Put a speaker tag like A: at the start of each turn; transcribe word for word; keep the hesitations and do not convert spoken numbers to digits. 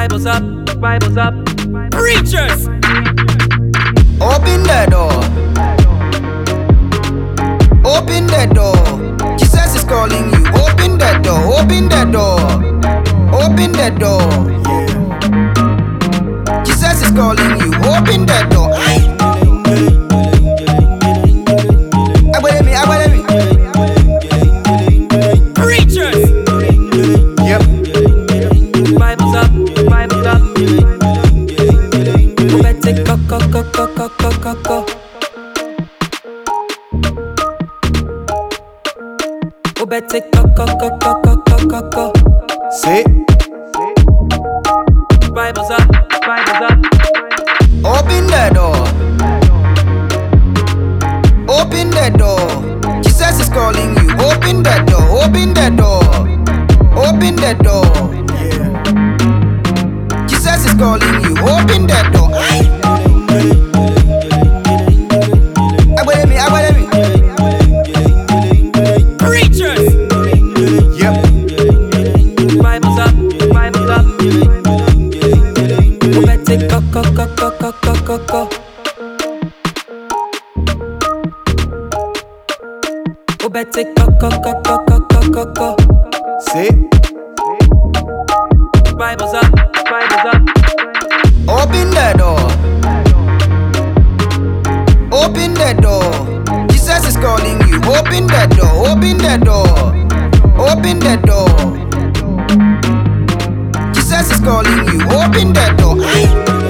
A: Bibles up, Bibles up. Preachers!
B: Open the door. Open the door. Jesus is calling you. Open the door. Open the door. Open the door. Jesus is calling you. Open the door. Agbelemi, Agbelemi.
A: Preachers!
B: Yep.
A: Bibles up, Bibles up. Obete go, go, go, go, go, go, go, go. Obete go, go, go, go, go, go, go, go.
B: Say.
A: Bibles up, Bibles up.
B: Open the door. Open the door. Jesus is calling you. Open the door. Open the door. Open the door. Jesus is calling you. Open the door. Agbelemi, Agbelemi.
A: Preachers!
B: Yep.
A: Bibles up, Bibles up. Obete go, go, go, go, go, go, go, go. Obete go, go, go, go, go, go, go, go.
B: Say.
A: Bibles up, Bibles up.
B: Open the door. Open the door. Jesus is calling you. Open the door. Open the door. Open the door. Jesus is calling you. Open the door.